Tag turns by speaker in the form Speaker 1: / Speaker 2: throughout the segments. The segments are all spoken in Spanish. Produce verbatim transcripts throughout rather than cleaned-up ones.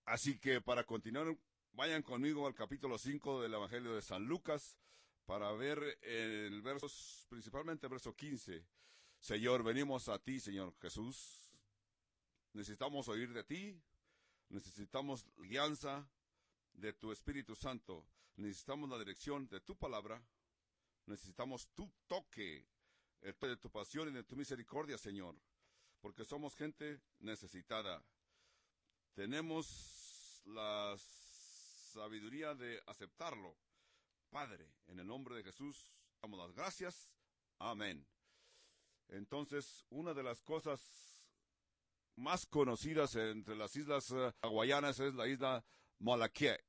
Speaker 1: Así que para continuar, vayan conmigo al capítulo cinco del Evangelio de San Lucas para ver el verso, principalmente el verso quince. Señor, venimos a ti, Señor Jesús. Necesitamos oír de ti. Necesitamos guianza de tu Espíritu Santo. Necesitamos la dirección de tu palabra. Necesitamos tu toque, el toque de tu pasión y de tu misericordia, Señor. Porque somos gente necesitada. Tenemos la sabiduría de aceptarlo. Padre, en el nombre de Jesús, damos las gracias. Amén. Entonces, una de las cosas más conocidas entre las islas uh, hawaianas es la isla Molokai.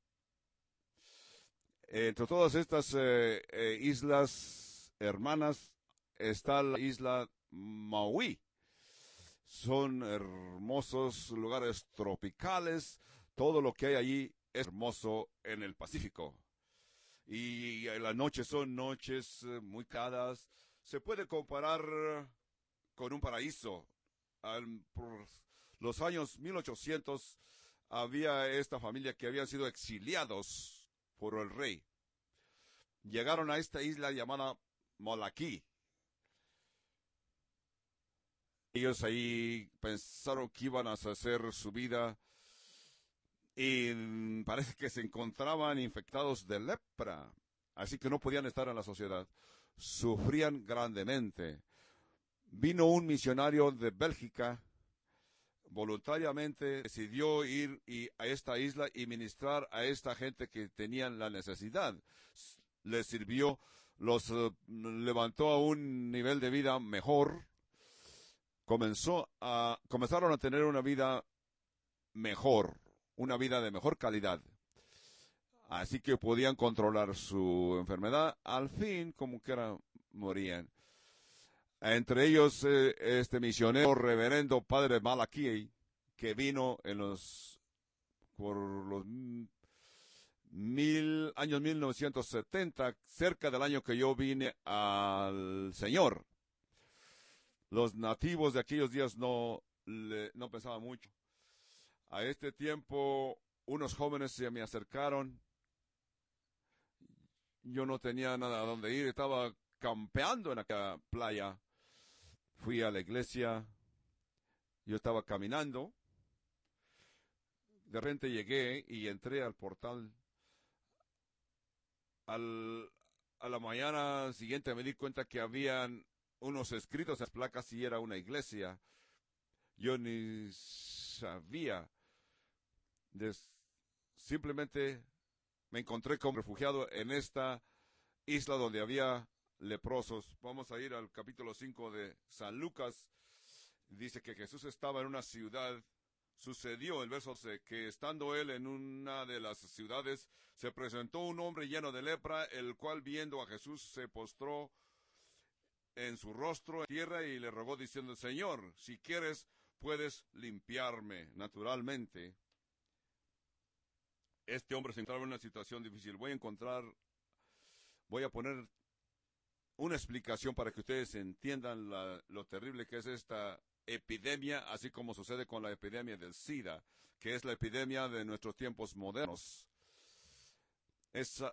Speaker 1: Entre todas estas eh, eh, islas hermanas está la isla Maui. Son hermosos lugares tropicales. Todo lo que hay allí es hermoso en el Pacífico. Y las noches son noches muy cálidas. Se puede comparar con un paraíso. Al, por los años mil ochocientos había esta familia que habían sido exiliados por el rey. Llegaron a esta isla llamada Molokai. Ellos ahí pensaron que iban a hacer su vida y parece que se encontraban infectados de lepra, así que no podían estar en la sociedad. Sufrían grandemente. Vino un misionario de Bélgica, voluntariamente decidió ir y a esta isla y ministrar a esta gente que tenían la necesidad. Les sirvió, los uh, levantó a un nivel de vida mejor. Comenzó a, comenzaron a tener una vida mejor, una vida de mejor calidad. Así que podían controlar su enfermedad. Al fin, como quiera, morían. Entre ellos, eh, este misionero reverendo padre Malachi, que vino en los, por los mil, años mil novecientos setenta, cerca del año que yo vine al Señor. Los nativos de aquellos días no, le, no pensaban mucho. A este tiempo, unos jóvenes se me acercaron. Yo no tenía nada a dónde ir, estaba campeando en aquella playa. Fui a la iglesia, yo estaba caminando. De repente llegué y entré al portal. Al, a la mañana siguiente me di cuenta que habían unos escritos en las placas y era una iglesia. Yo ni sabía. Des, simplemente me encontré como refugiado en esta isla donde había leprosos. Vamos a ir al capítulo cinco de San Lucas. Dice que Jesús estaba en una ciudad. Sucedió, el verso doce, que estando él en una de las ciudades, se presentó un hombre lleno de lepra, el cual viendo a Jesús se postró en su rostro en tierra y le rogó diciendo: Señor, si quieres, puedes limpiarme. Naturalmente, este hombre se encontraba en una situación difícil. Voy a encontrar, voy a poner una explicación para que ustedes entiendan la, lo terrible que es esta epidemia, así como sucede con la epidemia del SIDA, que es la epidemia de nuestros tiempos modernos. Esa,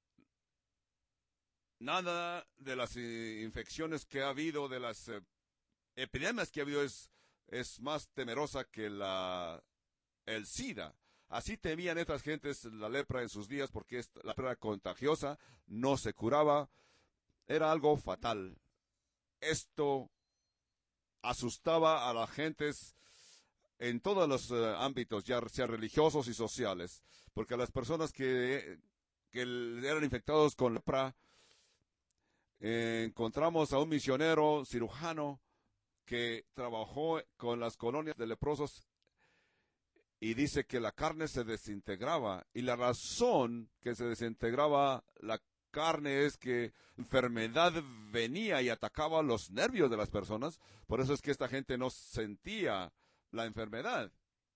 Speaker 1: nada de las eh, infecciones que ha habido, de las eh, epidemias que ha habido es, es más temerosa que la, el SIDA. Así temían estas gentes la lepra en sus días, porque la lepra era contagiosa, no se curaba, era algo fatal. Esto asustaba a las gentes en todos los uh, ámbitos, ya sea religiosos y sociales, porque las personas que, que eran infectados con lepra, eh, encontramos a un misionero cirujano que trabajó con las colonias de leprosos y dice que la carne se desintegraba, y la razón que se desintegraba la carne es que enfermedad venía y atacaba los nervios de las personas. Por eso es que esta gente no sentía la enfermedad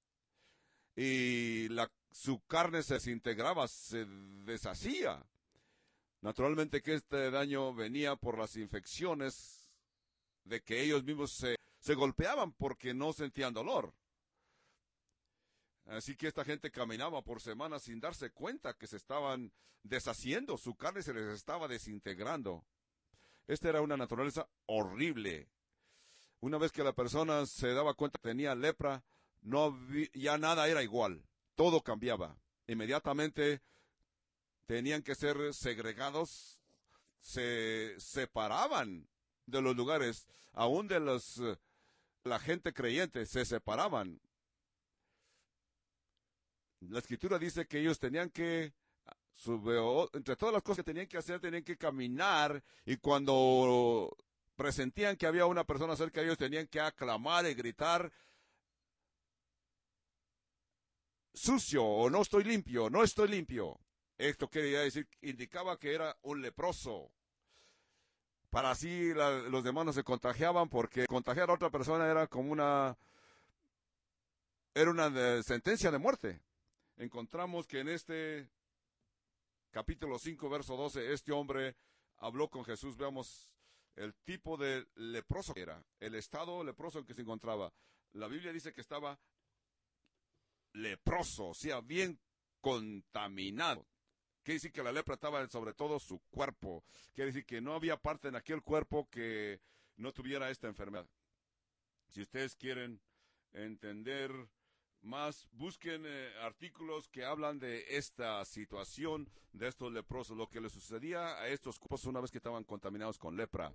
Speaker 1: y la, su carne se desintegraba, se deshacía. Naturalmente que este daño venía por las infecciones de que ellos mismos se, se golpeaban porque no sentían dolor. Así que esta gente caminaba por semanas sin darse cuenta que se estaban deshaciendo, su carne se les estaba desintegrando. Esta era una naturaleza horrible. Una vez que la persona se daba cuenta que tenía lepra, no vi, ya nada era igual, todo cambiaba. Inmediatamente tenían que ser segregados, se separaban de los lugares, aún de los, la gente creyente, se separaban. La escritura dice que ellos tenían que, entre todas las cosas que tenían que hacer, tenían que caminar, y cuando presentían que había una persona cerca de ellos, tenían que aclamar y gritar, sucio, o no estoy limpio, no estoy limpio. Esto quería decir, indicaba que era un leproso. Para así la, los demás no se contagiaban, porque contagiar a otra persona era como una, era una de, sentencia de muerte. Encontramos que en este capítulo cinco, verso doce, este hombre habló con Jesús. Veamos el tipo de leproso que era, el estado leproso en que se encontraba. La Biblia dice que estaba leproso, o sea, bien contaminado. Quiere decir que la lepra estaba sobre todo su cuerpo. Quiere decir que no había parte en aquel cuerpo que no tuviera esta enfermedad. Si ustedes quieren entender más, busquen eh, artículos que hablan de esta situación de estos leprosos, lo que les sucedía a estos cuerpos una vez que estaban contaminados con lepra.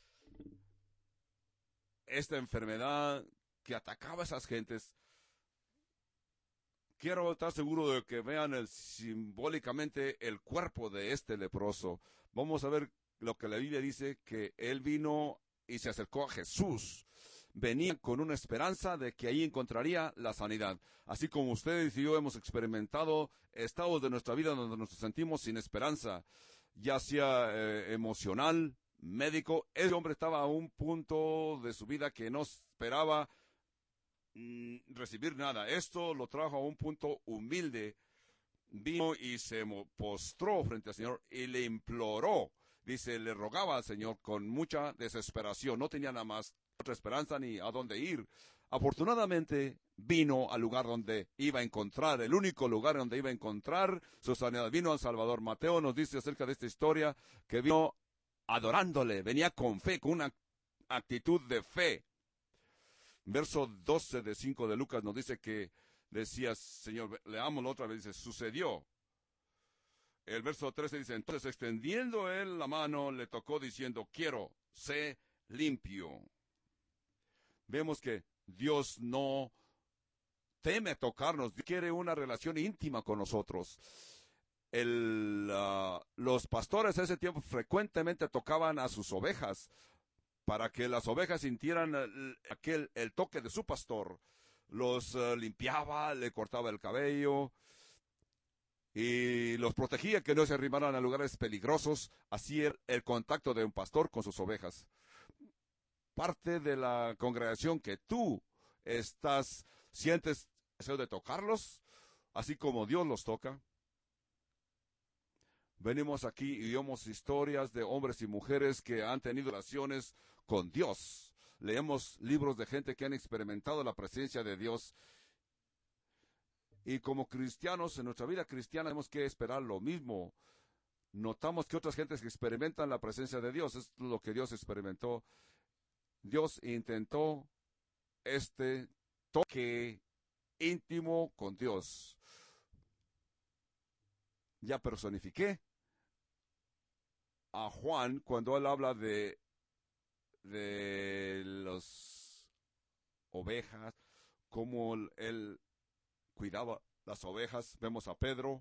Speaker 1: Esta enfermedad que atacaba a esas gentes, quiero estar seguro de que vean el, simbólicamente el cuerpo de este leproso. Vamos a ver lo que la Biblia dice, que él vino y se acercó a Jesús. Venía con una esperanza de que ahí encontraría la sanidad. Así como ustedes y yo hemos experimentado estados de nuestra vida donde nos sentimos sin esperanza, ya sea eh, emocional, médico. Ese hombre estaba a un punto de su vida que no esperaba mm, recibir nada. Esto lo trajo a un punto humilde. Vino y se postró frente al Señor y le imploró. Dice, le rogaba al Señor con mucha desesperación. No tenía nada más otra esperanza ni a dónde ir. Afortunadamente vino al lugar donde iba a encontrar, el único lugar donde iba a encontrar su sanidad. Vino al Salvador. Mateo nos dice acerca de esta historia que vino adorándole, venía con fe, con una actitud de fe. Verso doce de cinco de Lucas nos dice que decía, Señor, leámoslo otra vez, dice, sucedió. El verso trece dice, entonces extendiendo él la mano, le tocó diciendo, quiero, sé limpio. Vemos que Dios no teme tocarnos, Dios quiere una relación íntima con nosotros. El, uh, los pastores de ese tiempo frecuentemente tocaban a sus ovejas para que las ovejas sintieran el, aquel, el toque de su pastor. Los uh, limpiaba, le cortaba el cabello y los protegía que no se arrimaran a lugares peligrosos. Así era el contacto de un pastor con sus ovejas. Parte de la congregación que tú estás, sientes deseo de tocarlos, así como Dios los toca. Venimos aquí y vemos historias de hombres y mujeres que han tenido relaciones con Dios. Leemos libros de gente que han experimentado la presencia de Dios. Y como cristianos, en nuestra vida cristiana, tenemos que esperar lo mismo. Notamos que otras gentes que experimentan la presencia de Dios, es lo que Dios experimentó. Dios intentó este toque íntimo con Dios. Ya personifiqué a Juan cuando él habla de, de las ovejas, cómo él cuidaba las ovejas. Vemos a Pedro,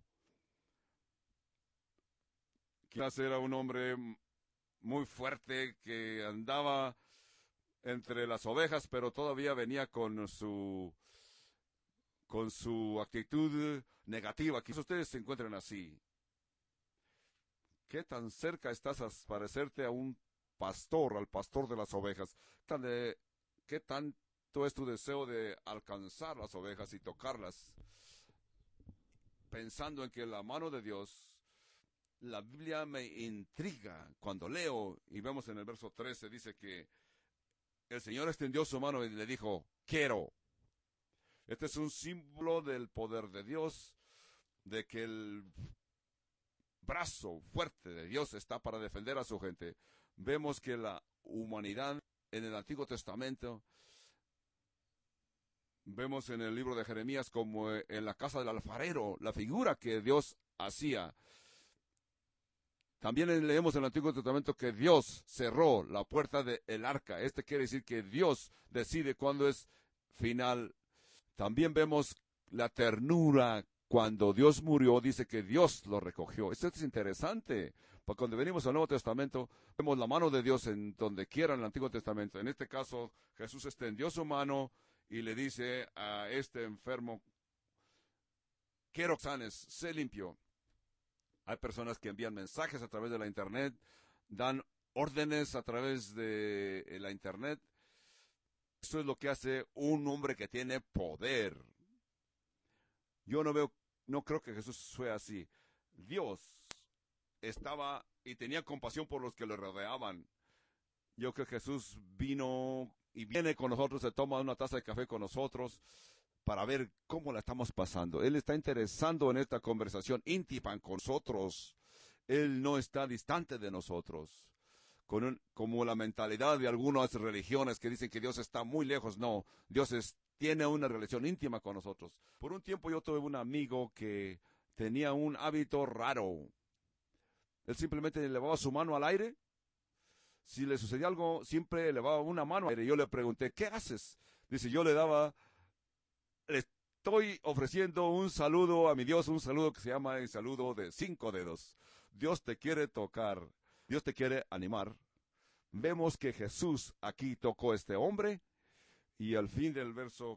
Speaker 1: quizás era un hombre muy fuerte que andaba entre las ovejas, pero todavía venía con su con su actitud negativa. Quizás ustedes se encuentren así. ¿Qué tan cerca estás a parecerte a un pastor, al pastor de las ovejas? ¿Qué tanto es tu deseo de alcanzar las ovejas y tocarlas? Pensando en que la mano de Dios, la Biblia me intriga cuando leo y vemos en el verso trece, dice que el Señor extendió su mano y le dijo, quiero. Este es un símbolo del poder de Dios, de que el brazo fuerte de Dios está para defender a su gente. Vemos que la humanidad en el Antiguo Testamento, vemos en el libro de Jeremías como en la casa del alfarero, la figura que Dios hacía. También leemos en el Antiguo Testamento que Dios cerró la puerta del arca. Este quiere decir que Dios decide cuándo es final. También vemos la ternura. Cuando Dios murió, dice que Dios lo recogió. Esto es interesante, porque cuando venimos al Nuevo Testamento, vemos la mano de Dios en donde quiera en el Antiguo Testamento. En este caso, Jesús extendió su mano y le dice a este enfermo, quiero que sanes, sé limpio. Hay personas que envían mensajes a través de la internet, dan órdenes a través de la internet. Eso es lo que hace un hombre que tiene poder. Yo no veo, no creo que Jesús fue así. Dios estaba y tenía compasión por los que le rodeaban. Yo creo que Jesús vino y viene con nosotros, se toma una taza de café con nosotros para ver cómo la estamos pasando. Él está interesado en esta conversación íntima con nosotros. Él no está distante de nosotros. Con un, como la mentalidad de algunas religiones que dicen que Dios está muy lejos. No, Dios es, tiene una relación íntima con nosotros. Por un tiempo yo tuve un amigo que tenía un hábito raro. Él simplemente elevaba su mano al aire. Si le sucedía algo, siempre elevaba una mano al aire. Yo le pregunté, ¿qué haces? Dice, yo le daba, le estoy ofreciendo un saludo a mi Dios, un saludo que se llama el saludo de cinco dedos. Dios te quiere tocar, Dios te quiere animar. Vemos que Jesús aquí tocó a este hombre, y al fin del verso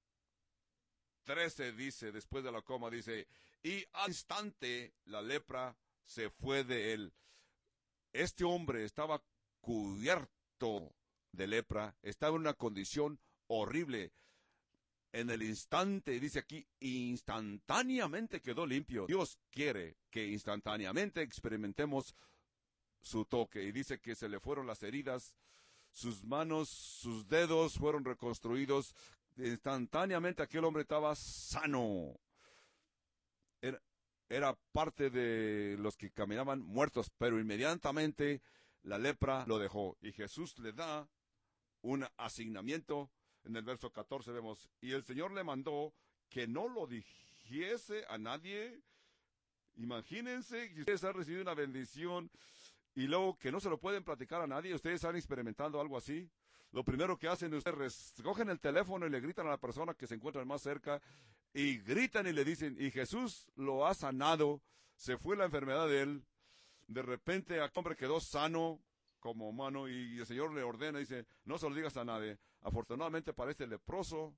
Speaker 1: trece dice, después de la coma, dice, y al instante la lepra se fue de él. Este hombre estaba cubierto de lepra, estaba en una condición horrible. En el instante, dice aquí, instantáneamente quedó limpio. Dios quiere que instantáneamente experimentemos su toque. Y dice que se le fueron las heridas, sus manos, sus dedos fueron reconstruidos. Instantáneamente aquel hombre estaba sano. Era, era parte de los que caminaban muertos, pero inmediatamente la lepra lo dejó. Y Jesús le da un asignamiento. En el verso catorce vemos, y el Señor le mandó que no lo dijese a nadie. Imagínense que ustedes han recibido una bendición y luego que no se lo pueden platicar a nadie. Ustedes están experimentando algo así. Lo primero que hacen, ustedes recogen el teléfono y le gritan a la persona que se encuentra más cerca, y gritan y le dicen, y Jesús lo ha sanado, se fue la enfermedad de él. De repente aquel hombre quedó sano como humano, y el Señor le ordena, dice, no se lo digas a nadie. Afortunadamente para este leproso,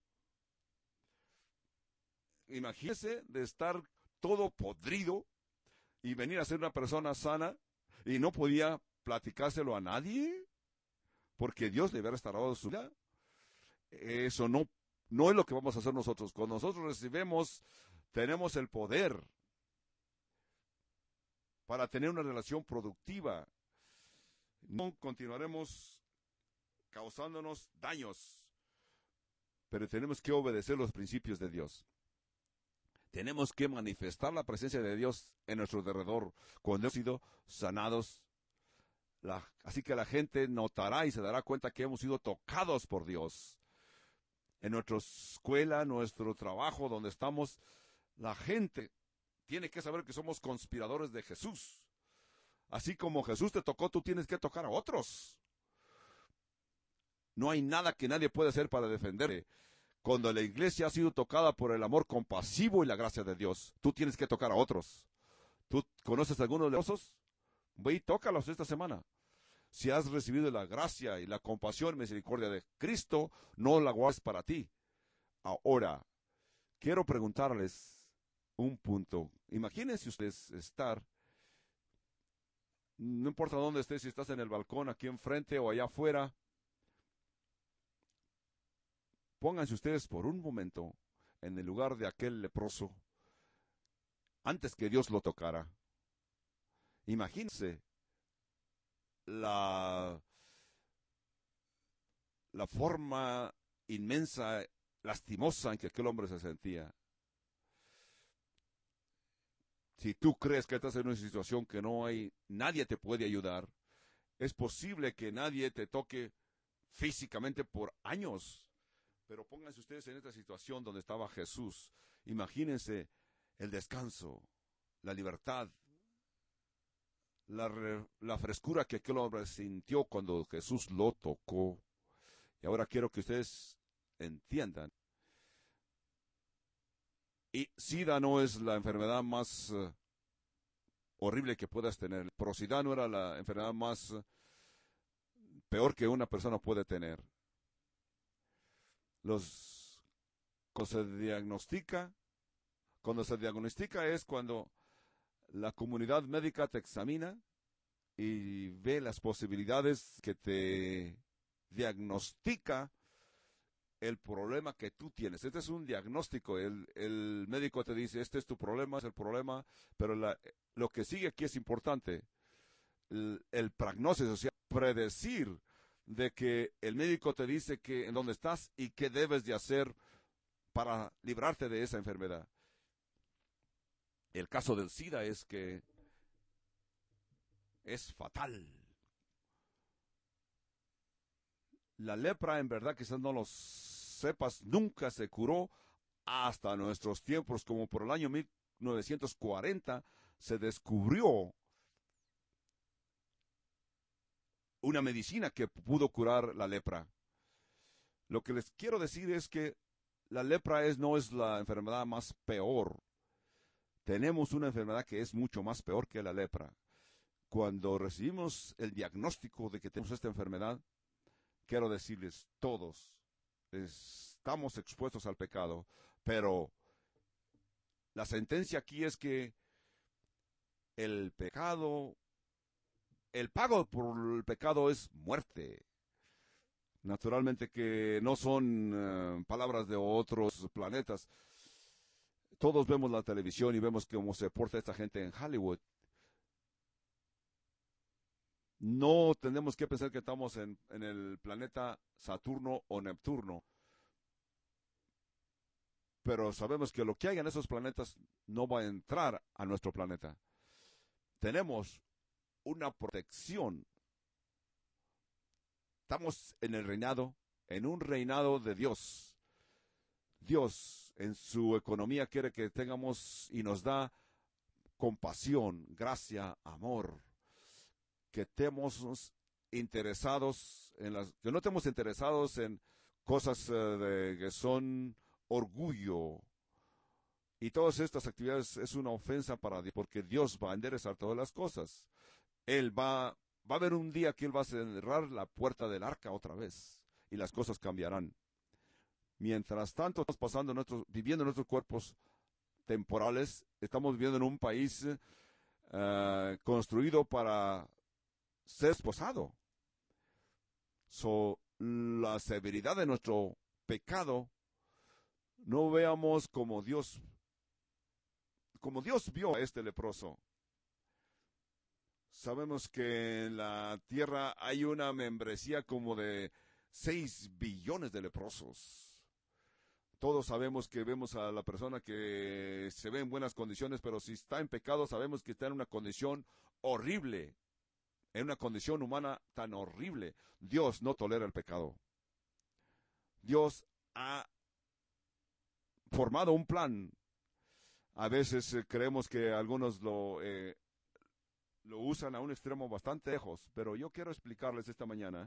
Speaker 1: imagínese de estar todo podrido y venir a ser una persona sana, y no podía platicárselo a nadie, porque Dios le había restaurado su vida. Eso no, no es lo que vamos a hacer nosotros. Cuando nosotros recibimos, tenemos el poder para tener una relación productiva. No continuaremos causándonos daños, pero tenemos que obedecer los principios de Dios. Tenemos que manifestar la presencia de Dios en nuestro alrededor cuando hemos sido sanados. La, así que la gente notará y se dará cuenta que hemos sido tocados por Dios. En nuestra escuela, nuestro trabajo, donde estamos, la gente tiene que saber que somos conspiradores de Jesús. Así como Jesús te tocó, tú tienes que tocar a otros. No hay nada que nadie pueda hacer para defenderte. Cuando la iglesia ha sido tocada por el amor compasivo y la gracia de Dios, tú tienes que tocar a otros. ¿Tú conoces a algunos leprosos? Ve y tócalos esta semana. Si has recibido la gracia y la compasión y misericordia de Cristo, no la guardes para ti. Ahora, quiero preguntarles un punto. Imagínense ustedes estar, no importa dónde estés, si estás en el balcón, aquí enfrente o allá afuera, pónganse ustedes por un momento en el lugar de aquel leproso, antes que Dios lo tocara. Imagínense la, la forma inmensa lastimosa en que aquel hombre se sentía. Si tú crees que estás en una situación que no hay, nadie te puede ayudar, es posible que nadie te toque físicamente por años. Pero pónganse ustedes en esta situación donde estaba Jesús. Imagínense el descanso, la libertad, la, re, la frescura que aquel hombre sintió cuando Jesús lo tocó. Y ahora quiero que ustedes entiendan. Y SIDA no es la enfermedad más uh, horrible que puedas tener. Porosidad no era la enfermedad más uh, peor que una persona puede tener. Los, cuando se diagnostica, cuando se diagnostica es cuando la comunidad médica te examina y ve las posibilidades que te diagnostica el problema que tú tienes. Este es un diagnóstico. El, el médico te dice, este es tu problema, es el problema, pero la, lo que sigue aquí es importante. El, el prognosis, o sea, predecir de que el médico te dice que en dónde estás y qué debes de hacer para librarte de esa enfermedad. El caso del SIDA es que es fatal. La lepra, en verdad, quizás no lo sepas, nunca se curó hasta nuestros tiempos, como por el año mil novecientos cuarenta se descubrió una medicina que pudo curar la lepra. Lo que les quiero decir es que la lepra es, no es la enfermedad más peor. Tenemos una enfermedad que es mucho más peor que la lepra. Cuando recibimos el diagnóstico de que tenemos esta enfermedad, quiero decirles, todos estamos expuestos al pecado, pero la sentencia aquí es que el pecado, el pago por el pecado es muerte. Naturalmente que no son uh, palabras de otros planetas. Todos vemos la televisión y vemos cómo se porta esta gente en Hollywood. No tenemos que pensar que estamos en, en el planeta Saturno o Neptuno. Pero sabemos que lo que hay en esos planetas no va a entrar a nuestro planeta. Tenemos una protección. Estamos en el reinado, en un reinado de Dios. Dios en su economía quiere que tengamos y nos da compasión, gracia, amor. Que estemos interesados en las, que no estemos interesados en cosas uh, de, que son orgullo. Y todas estas actividades es una ofensa para Dios, porque Dios va a enderezar todas las cosas. Él va, va a haber un día que Él va a cerrar la puerta del arca otra vez, y las cosas cambiarán. Mientras tanto, estamos pasando nuestros, viviendo en nuestros cuerpos temporales, estamos viviendo en un país uh, construido para ser esposado. So, la severidad de nuestro pecado, no veamos como Dios, como Dios vio a este leproso. Sabemos que en la tierra hay una membresía como de seis billones de leprosos. Todos sabemos que vemos a la persona que se ve en buenas condiciones, pero si está en pecado, sabemos que está en una condición horrible. En una condición humana tan horrible. Dios no tolera el pecado. Dios ha formado un plan. A veces eh, creemos que algunos lo, eh, lo usan a un extremo bastante lejos, pero yo quiero explicarles esta mañana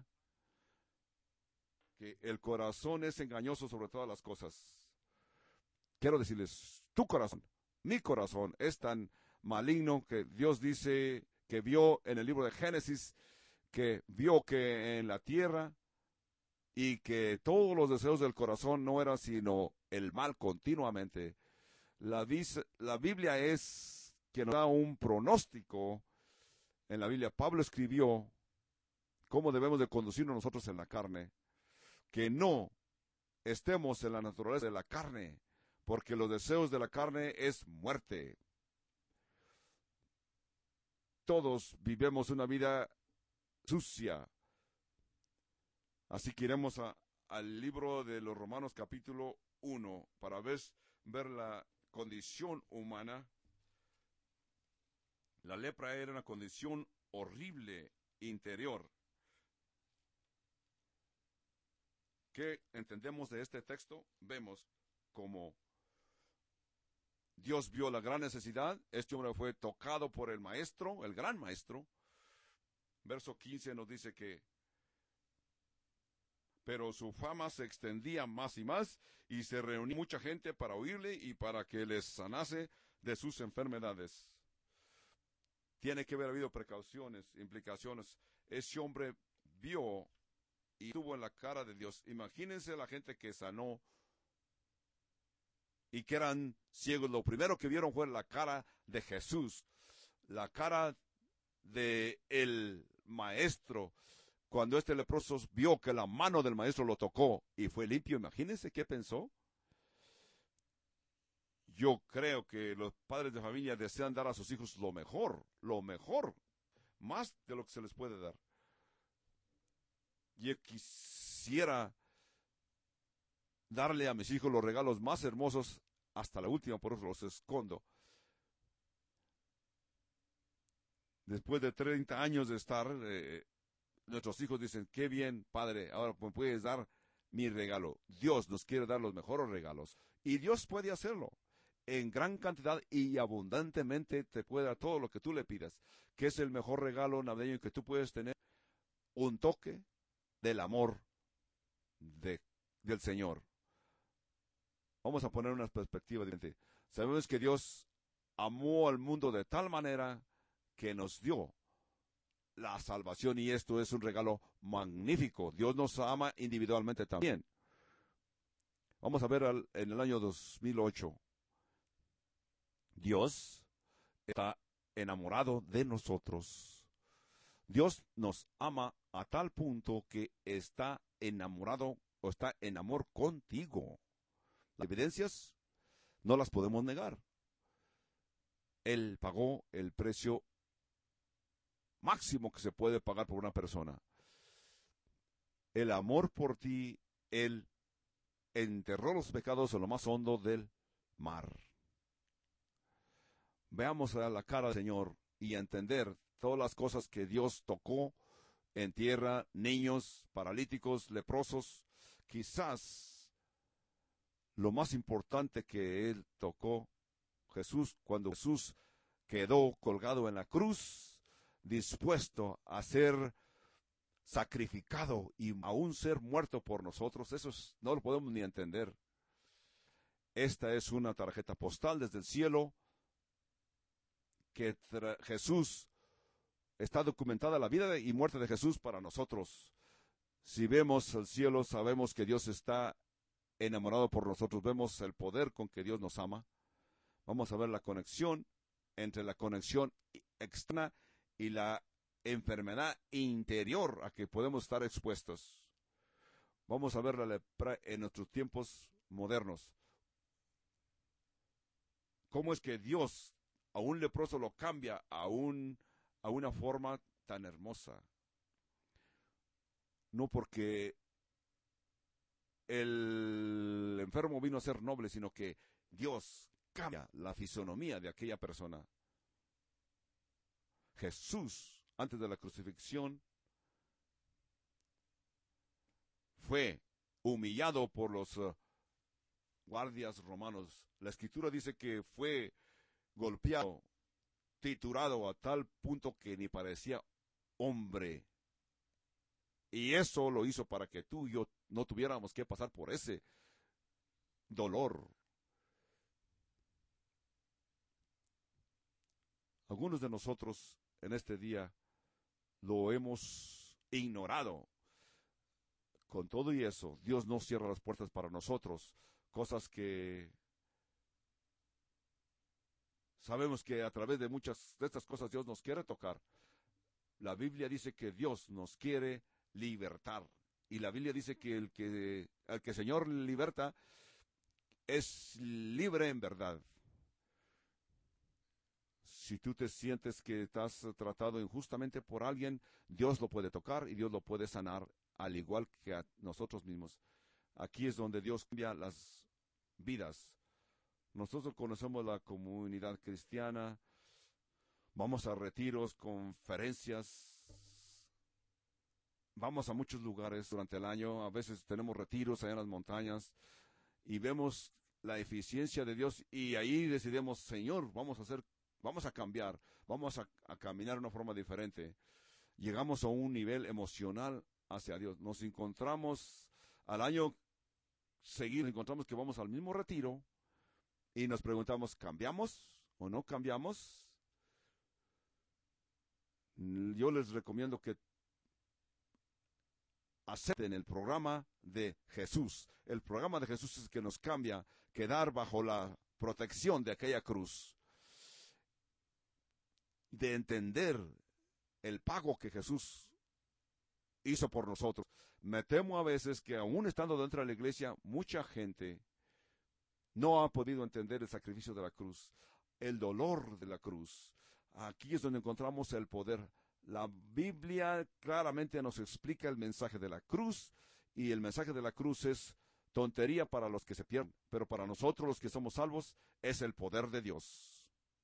Speaker 1: que el corazón es engañoso sobre todas las cosas. Quiero decirles, tu corazón, mi corazón es tan maligno que Dios dice que vio en el libro de Génesis, que vio que en la tierra y que todos los deseos del corazón no eran sino el mal continuamente. La, la Biblia es que nos da un pronóstico. En la Biblia Pablo escribió cómo debemos de conducirnos nosotros en la carne, que no estemos en la naturaleza de la carne, porque los deseos de la carne es muerte. Todos vivimos una vida sucia. Así que iremos a, al libro de los Romanos capítulo uno, para ver, ver la condición humana. La lepra era una condición horrible interior. ¿Qué entendemos de este texto? Vemos como Dios vio la gran necesidad. Este hombre fue tocado por el maestro, el gran maestro. Verso quince nos dice que pero su fama se extendía más y más, y se reunía mucha gente para oírle y para que les sanase de sus enfermedades. Tiene que haber habido precauciones, implicaciones. Ese hombre vio y estuvo en la cara de Dios. Imagínense la gente que sanó y que eran ciegos. Lo primero que vieron fue la cara de Jesús, la cara de el maestro. Cuando este leproso vio que la mano del maestro lo tocó y fue limpio, imagínense qué pensó. Yo creo que los padres de familia desean dar a sus hijos lo mejor, lo mejor, más de lo que se les puede dar. Yo quisiera darle a mis hijos los regalos más hermosos hasta la última, por eso los escondo. Después de treinta años de estar, eh, nuestros hijos dicen, qué bien, padre, ahora me puedes dar mi regalo. Dios nos quiere dar los mejores regalos. Y Dios puede hacerlo. En gran cantidad y abundantemente te puede dar todo lo que tú le pidas. ¿Qué es el mejor regalo navideño que tú puedes tener? Un toque del amor de, del Señor. Vamos a poner una perspectiva diferente. Sabemos que Dios amó al mundo de tal manera que nos dio la salvación, y esto es un regalo magnífico. Dios nos ama individualmente también. Vamos a ver al, en el año dos mil ocho. Dios está enamorado de nosotros. Dios nos ama a tal punto que está enamorado o está en amor contigo. Las evidencias no las podemos negar. Él pagó el precio máximo que se puede pagar por una persona. El amor por ti, Él enterró los pecados en lo más hondo del mar. Veamos a la cara del Señor y entender todas las cosas que Dios tocó en tierra, niños, paralíticos, leprosos. Quizás lo más importante que Él tocó, Jesús, cuando Jesús quedó colgado en la cruz, dispuesto a ser sacrificado y aún ser muerto por nosotros. Eso es, no lo podemos ni entender. Esta es una tarjeta postal desde el cielo, que Jesús, está documentada la vida y muerte de Jesús para nosotros. Si vemos el cielo, sabemos que Dios está enamorado por nosotros. Vemos el poder con que Dios nos ama. Vamos a ver la conexión entre la conexión externa y la enfermedad interior a que podemos estar expuestos. Vamos a ver la lepra en nuestros tiempos modernos. ¿Cómo es que Dios a un leproso lo cambia a, un, a una forma tan hermosa? No porque el enfermo vino a ser noble, sino que Dios cambia la fisonomía de aquella persona. Jesús, antes de la crucifixión, fue humillado por los uh, guardias romanos. La Escritura dice que fue golpeado, triturado a tal punto que ni parecía hombre. Y eso lo hizo para que tú y yo no tuviéramos que pasar por ese dolor. Algunos de nosotros en este día lo hemos ignorado. Con todo y eso, Dios no cierra las puertas para nosotros. Cosas que sabemos que a través de muchas de estas cosas Dios nos quiere tocar. La Biblia dice que Dios nos quiere libertar. Y la Biblia dice que el que, el que el Señor liberta es libre en verdad. Si tú te sientes que estás tratado injustamente por alguien, Dios lo puede tocar y Dios lo puede sanar, al igual que a nosotros mismos. Aquí es donde Dios cambia las vidas. Nosotros conocemos la comunidad cristiana, vamos a retiros, conferencias, vamos a muchos lugares durante el año, a veces tenemos retiros allá en las montañas y vemos la eficiencia de Dios y ahí decidimos, Señor, vamos a hacer, vamos a cambiar, vamos a, a caminar de una forma diferente. Llegamos a un nivel emocional hacia Dios. Nos encontramos al año seguido, encontramos que vamos al mismo retiro y nos preguntamos, ¿cambiamos o no cambiamos? Yo les recomiendo que acepten el programa de Jesús. El programa de Jesús es el que nos cambia, quedar bajo la protección de aquella cruz, de entender el pago que Jesús hizo por nosotros. Me temo a veces que aún estando dentro de la iglesia, mucha gente no ha podido entender el sacrificio de la cruz, el dolor de la cruz. Aquí es donde encontramos el poder. La Biblia claramente nos explica el mensaje de la cruz, y el mensaje de la cruz es tontería para los que se pierden, pero para nosotros los que somos salvos es el poder de Dios.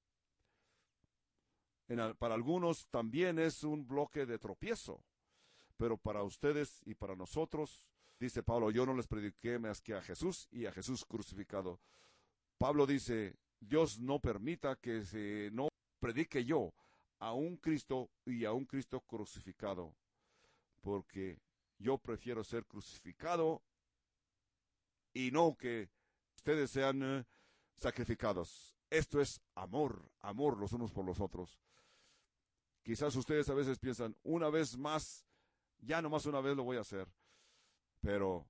Speaker 1: En, para algunos también es un bloque de tropiezo, pero para ustedes y para nosotros, dice Pablo, yo no les prediqué más que a Jesús y a Jesús crucificado. Pablo dice, Dios no permita que se no predique yo a un Cristo y a un Cristo crucificado, porque yo prefiero ser crucificado y no que ustedes sean uh, sacrificados. Esto es amor, amor los unos por los otros. Quizás ustedes a veces piensan, una vez más, ya nomás una vez lo voy a hacer, pero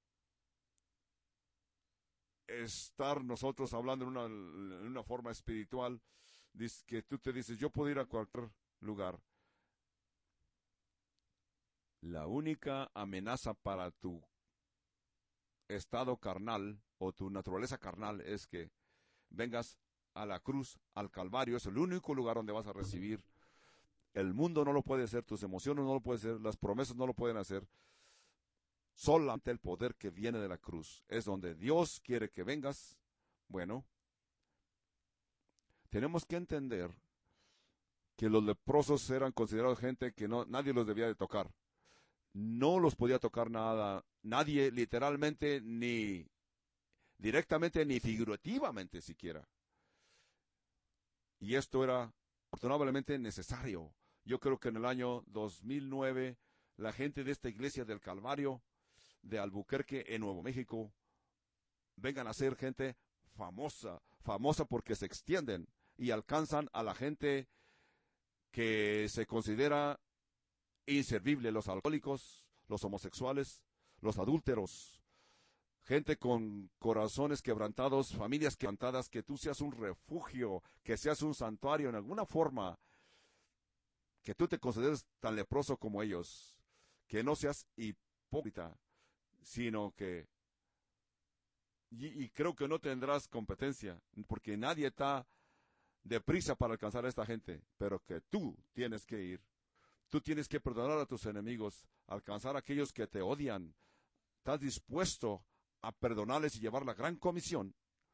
Speaker 1: estar nosotros hablando en una, en una forma espiritual, que tú te dices, yo puedo ir a cualquier lugar. La única amenaza para tu estado carnal o tu naturaleza carnal es que vengas a la cruz, al Calvario. Es el único lugar donde vas a recibir. El mundo no lo puede hacer, tus emociones no lo pueden hacer, las promesas no lo pueden hacer. Solamente el poder que viene de la cruz es donde Dios quiere que vengas. Bueno, tenemos que entender que los leprosos eran considerados gente que no, nadie los debía de tocar. No los podía tocar nada, nadie literalmente, ni directamente, ni figurativamente siquiera. Y esto era afortunadamente necesario. Yo creo que en el año dos mil nueve, la gente de esta iglesia del Calvario, de Albuquerque, en Nuevo México, vengan a ser gente famosa, famosa porque se extienden y alcanzan a la gente que se considera inservible, los alcohólicos, los homosexuales, los adúlteros, gente con corazones quebrantados, familias quebrantadas, que tú seas un refugio, que seas un santuario en alguna forma, que tú te consideres tan leproso como ellos, que no seas hipócrita, sino que, y, y creo que no tendrás competencia, porque nadie está deprisa para alcanzar a esta gente, pero que tú tienes que ir. Tú tienes que perdonar a tus enemigos, alcanzar a aquellos que te odian. Estás dispuesto a perdonarles y llevar la gran comisión,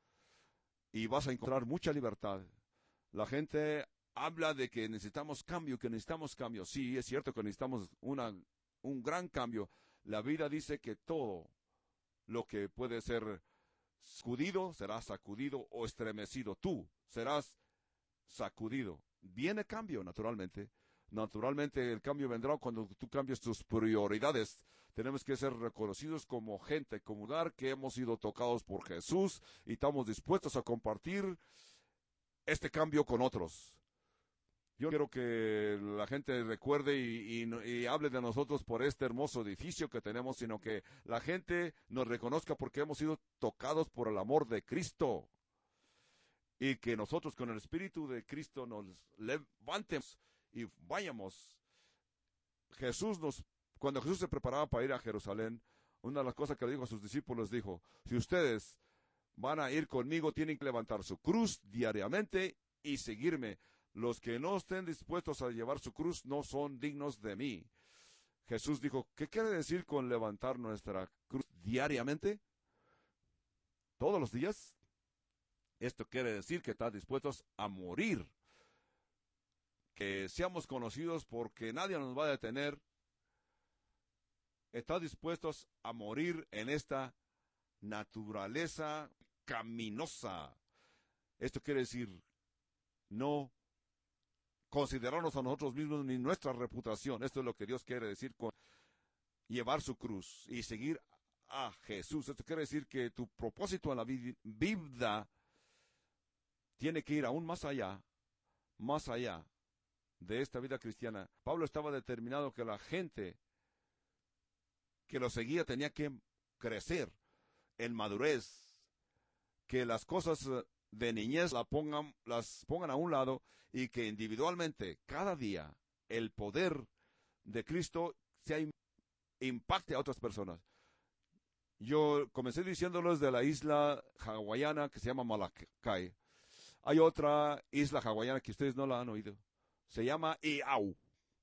Speaker 1: y vas a encontrar mucha libertad. La gente habla de que necesitamos cambio, que necesitamos cambio. Sí, es cierto que necesitamos una, un gran cambio. La vida dice que todo lo que puede ser sacudido será sacudido o estremecido. Tú serás sacudido. Viene cambio, naturalmente. Naturalmente el cambio vendrá cuando tú cambies tus prioridades. Tenemos que ser reconocidos como gente, como lugar que hemos sido tocados por Jesús y estamos dispuestos a compartir este cambio con otros. Yo quiero que la gente recuerde y, y, y hable de nosotros por este hermoso edificio que tenemos, sino que la gente nos reconozca porque hemos sido tocados por el amor de Cristo. Y que nosotros con el Espíritu de Cristo nos levantemos y vayamos. Jesús nos, cuando Jesús se preparaba para ir a Jerusalén, una de las cosas que le dijo a sus discípulos, dijo, si ustedes van a ir conmigo, tienen que levantar su cruz diariamente y seguirme. Los que no estén dispuestos a llevar su cruz no son dignos de mí. Jesús dijo, ¿qué quiere decir con levantar nuestra cruz diariamente? todos los días, esto quiere decir que estás dispuestos a morir. Que seamos conocidos porque nadie nos va a detener. Estás dispuestos a morir en esta naturaleza caminosa. Esto quiere decir no considerarnos a nosotros mismos ni nuestra reputación. Esto es lo que Dios quiere decir con llevar su cruz y seguir a Jesús. Esto quiere decir que tu propósito en la vida tiene que ir aún más allá, más allá de esta vida cristiana. Pablo estaba determinado que la gente que lo seguía tenía que crecer en madurez, que las cosas de niñez la pongan, las pongan a un lado y que individualmente, cada día, el poder de Cristo se impacte a otras personas. Yo comencé diciéndoles de la isla hawaiana que se llama Molokai. Hay otra isla hawaiana que ustedes no la han oído. Se llama Iau.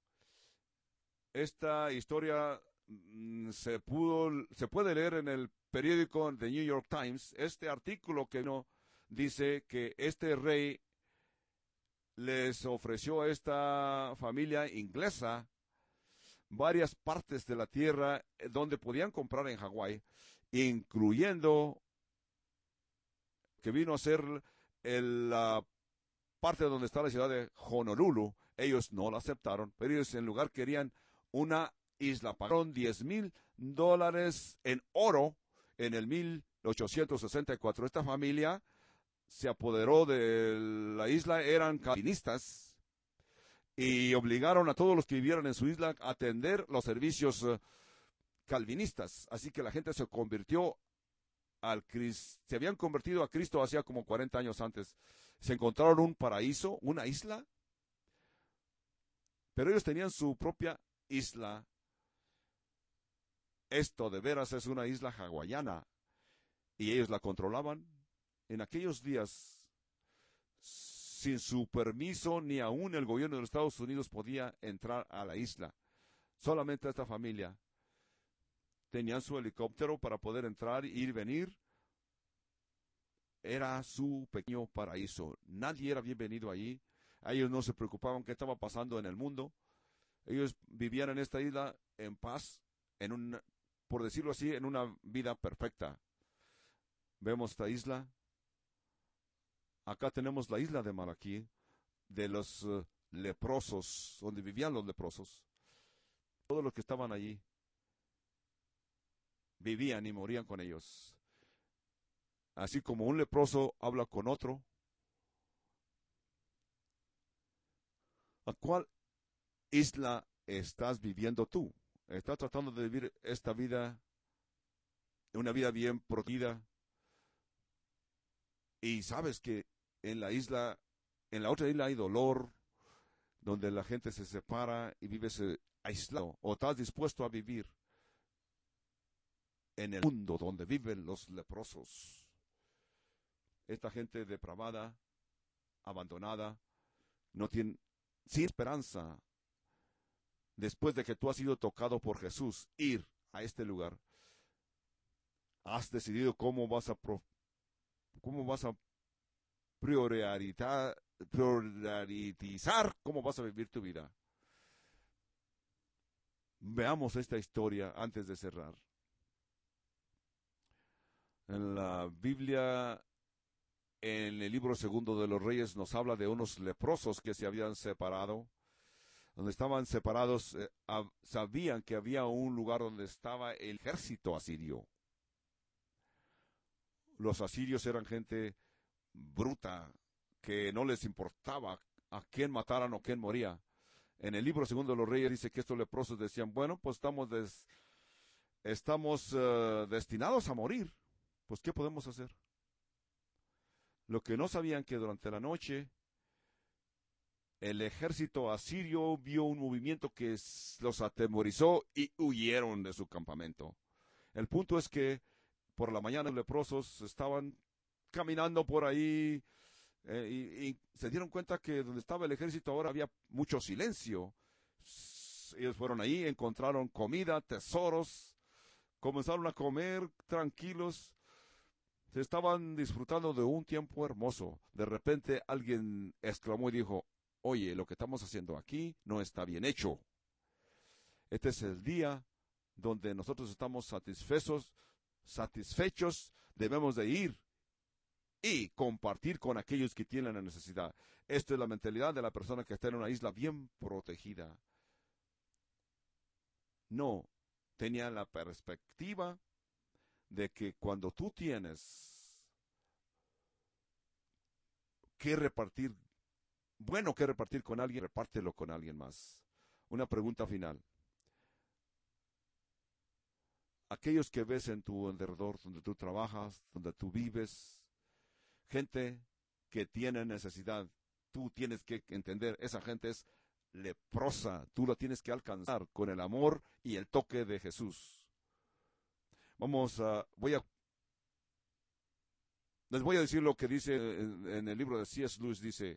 Speaker 1: Esta historia mm, se pudo, se puede leer en el periódico The New York Times. Este artículo que no dice que este rey les ofreció a esta familia inglesa varias partes de la tierra donde podían comprar en Hawái, incluyendo que vino a ser el, la parte donde está la ciudad de Honolulu. Ellos no la aceptaron, pero ellos en lugar querían una isla. Pagaron diez mil dólares en oro en el mil ochocientos sesenta y cuatro. Esta familia se apoderó de la isla, eran calvinistas, y obligaron a todos los que vivieran en su isla a atender los servicios uh, calvinistas. Así que la gente se convirtió al Cristo, se habían convertido a Cristo hacía como cuarenta años antes. Se encontraron un paraíso, una isla, pero ellos tenían su propia isla. Esto de veras es una isla hawaiana, y ellos la controlaban. En aquellos días, sin su permiso, ni aún el gobierno de los Estados Unidos podía entrar a la isla. Solamente esta familia tenían su helicóptero para poder entrar, ir y venir. Era su pequeño paraíso. Nadie era bienvenido allí. Ellos no se preocupaban qué estaba pasando en el mundo. Ellos vivían en esta isla en paz, en un, por decirlo así, en una vida perfecta. Vemos esta isla. Acá tenemos la isla de Malaquí, de los uh, leprosos, donde vivían los leprosos. Todos los que estaban allí vivían y morían con ellos. Así como un leproso habla con otro. ¿A cuál isla estás viviendo tú? ¿Estás tratando de vivir esta vida, una vida bien protegida? Y sabes que en la isla, en la otra isla hay dolor, donde la gente se separa y vives aislado. ¿O estás dispuesto a vivir en el mundo donde viven los leprosos? Esta gente depravada, abandonada, no tiene, sin esperanza, después de que tú has sido tocado por Jesús, ir a este lugar. Has decidido cómo vas a, pro, cómo vas a priorizar, priorizar cómo vas a vivir tu vida. Veamos esta historia antes de cerrar. En la Biblia, en el libro segundo de los Reyes, nos habla de unos leprosos que se habían separado. Donde estaban separados, eh, sabían que había un lugar donde estaba el ejército asirio. Los asirios eran gente bruta, que no les importaba a quién mataran o quién moría. En el libro segundo de los Reyes dice que estos leprosos decían, bueno, pues estamos, des, estamos uh, destinados a morir. Pues, ¿qué podemos hacer? Lo que no sabían que durante la noche el ejército asirio vio un movimiento que los atemorizó y huyeron de su campamento. El punto es que por la mañana los leprosos estaban caminando por ahí eh, y, y se dieron cuenta que donde estaba el ejército ahora había mucho silencio. Ellos fueron ahí, encontraron comida, tesoros, comenzaron a comer tranquilos. Se estaban disfrutando de un tiempo hermoso. De repente alguien exclamó y dijo, oye, lo que estamos haciendo aquí no está bien hecho. Este es el día donde nosotros estamos satisfechos, satisfechos, debemos de ir y compartir con aquellos que tienen la necesidad. Esta es la mentalidad de la persona que está en una isla bien protegida. No tenía la perspectiva de que cuando tú tienes que repartir, bueno que repartir con alguien, repártelo con alguien más. Una pregunta final. Aquellos que ves en tu alrededor, donde tú trabajas, donde tú vives, gente que tiene necesidad, tú tienes que entender, esa gente es leprosa, tú la tienes que alcanzar con el amor y el toque de Jesús. Vamos a, voy a, les voy a decir lo que dice en, en el libro de C S Lewis, dice,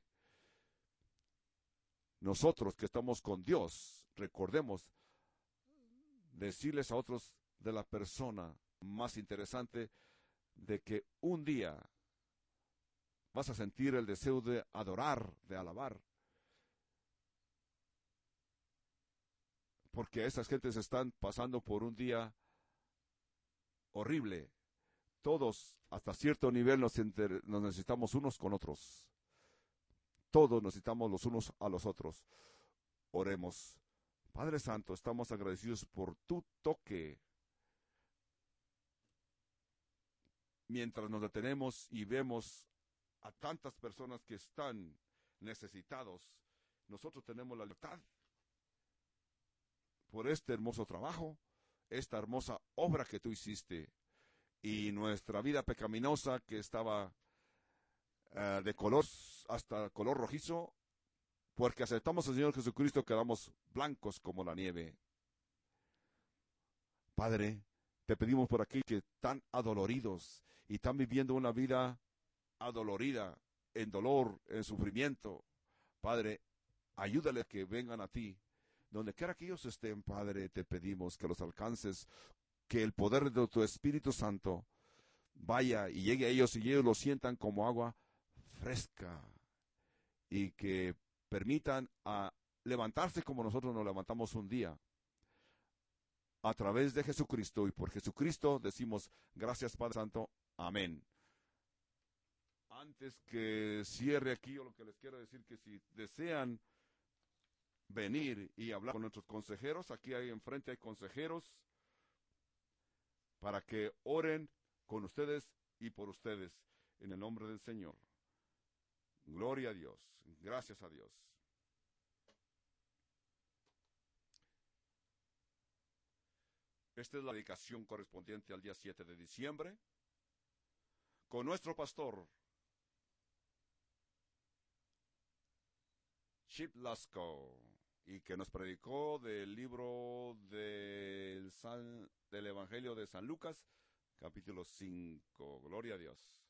Speaker 1: nosotros que estamos con Dios, recordemos decirles a otros de la persona más interesante de que un día vas a sentir el deseo de adorar, de alabar. Porque esas gentes están pasando por un día horrible. Todos, hasta cierto nivel, nos, inter- nos necesitamos unos con otros. Todos necesitamos los unos a los otros. Oremos. Padre Santo, estamos agradecidos por tu toque. Mientras nos detenemos y vemos a tantas personas que están necesitados, nosotros tenemos la libertad por este hermoso trabajo, esta hermosa obra que tú hiciste, y nuestra vida pecaminosa que estaba uh, de color hasta color rojizo, porque aceptamos al Señor Jesucristo, quedamos blancos como la nieve. Padre, te pedimos por aquí que están adoloridos y están viviendo una vida adolorida, en dolor, en sufrimiento. Padre, ayúdale a que vengan a ti. Donde quiera que ellos estén, Padre, te pedimos que los alcances, que el poder de tu Espíritu Santo vaya y llegue a ellos y ellos lo sientan como agua fresca y que permitan a levantarse como nosotros nos levantamos un día a través de Jesucristo, y por Jesucristo decimos gracias, Padre Santo, amén. Antes que cierre aquí, yo lo que les quiero decir que si desean venir y hablar con nuestros consejeros, aquí hay enfrente hay consejeros para que oren con ustedes y por ustedes en el nombre del Señor. Gloria a Dios, gracias a Dios. Esta es la dedicación correspondiente al día siete de diciembre con nuestro pastor Chip Lasco, y que nos predicó del libro del, San, del Evangelio de San Lucas, capítulo cinco. Gloria a Dios.